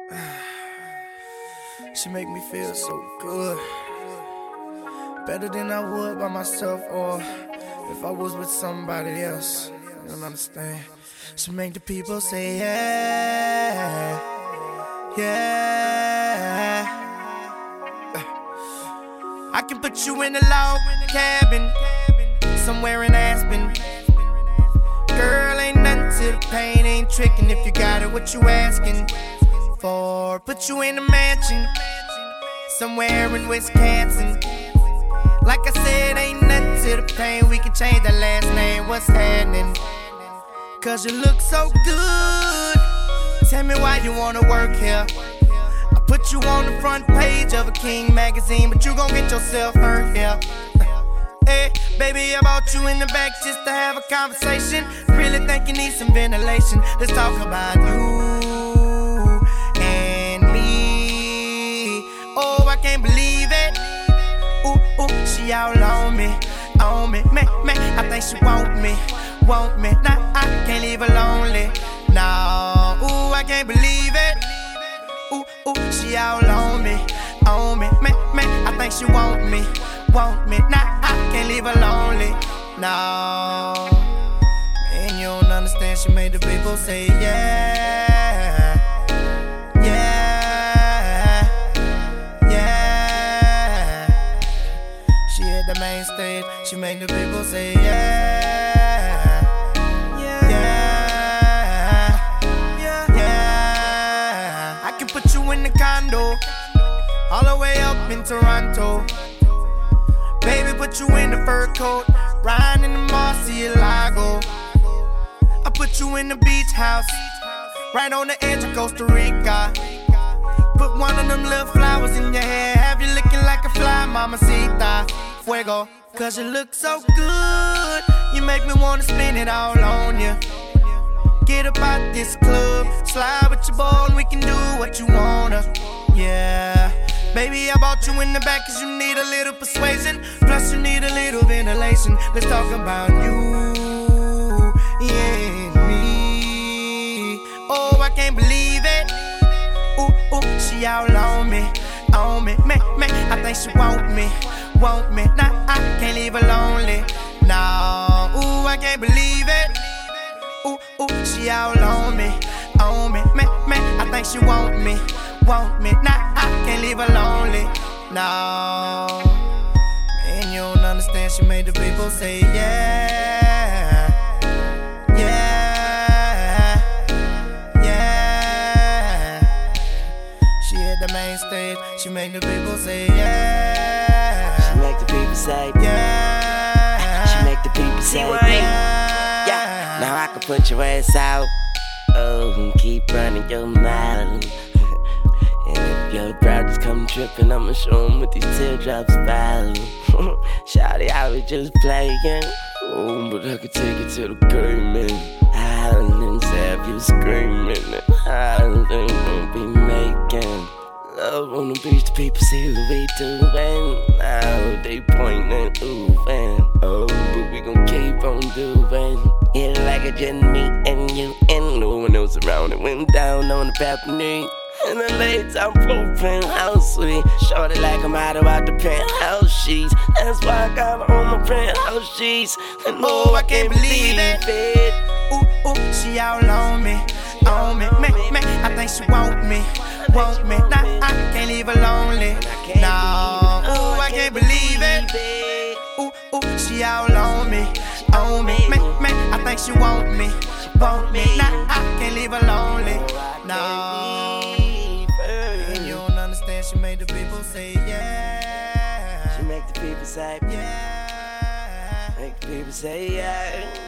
She make me feel so good, better than I would by myself or if I was with somebody else. You don't understand. She make the people say yeah, yeah. I can put you in a log cabin somewhere in Aspen. Girl, ain't nothing to the pain, ain't tricking if you got it, what you asking for? Put you in a mansion somewhere in Wisconsin. Like I said, ain't nothing to the pain, we can change the last name, what's happening? Cause you look so good, tell me why you wanna work here. I put you on the front page of a King magazine, but you gon' get yourself hurt here. Hey, baby, I brought you in the back just to have a conversation. Really think you need some ventilation. Let's talk about you and me. Oh, I can't believe it. Ooh, ooh, she all on me, man. I think she want me. Nah, I can't leave her lonely. No, ooh, I can't believe it. Ooh, she all on me, man. I think she want me. Nah, I can't leave her lonely. No, man, you don't understand. She made the people say yeah, yeah, yeah. She hit the main stage. She made the people say yeah, yeah, yeah. I can put you in the condo all the way up in Toronto. Baby, put you in the fur coat, riding in the Murcielago. I put you in the beach house, right on the edge of Costa Rica. Put one of them little flowers in your hair, have you looking like a fly, mamacita. Fuego, cause you look so good, you make me wanna spin it all on you. Get up out this club, slide with your ball and we can do what you wanna. Yeah, baby, I brought you in the back cause you need a little persuasion. Plus you need a little ventilation. Let's talk about you, yeah, and me. Oh, I can't believe it. Ooh, she all on me, man. I think she want me. Nah, I can't leave her lonely. No, ooh, I can't believe it. Ooh, she all on me, man. I think she want me. Nah, I can't leave her lonely. No, man, you don't understand. She made the people say yeah, yeah, yeah. She hit the main stage. She made the people say yeah. She make the people say yeah. She make the people say yeah. Now I can put your ass out. Oh, and keep running your mouth. And if your brothers come trippin', I'ma show 'em what these teardrops about. Shawty, I was just playing. Oh, but I could take it to the pavement. Islands have you screaming. Islands won't be making love on the beach. The people see what we doing. Now they pointing, ooh, and oh, but we gon' keep on doing it like it just me and you. And no one else around. It went down on the balcony. In the late time floating house suite. Shorty like I'm out about the penthouse sheets. That's why I got her on my penthouse sheets. And oh, I can't believe it. Ooh, she all on me, man. I think she want me. Nah, I can't leave her lonely. No, ooh, I can't believe it. Ooh, she all on me, man. I think she want me. Nah, I can't leave her lonely. No, and you don't understand. She made the people say yeah. She make the people say yeah. Make the people say yeah.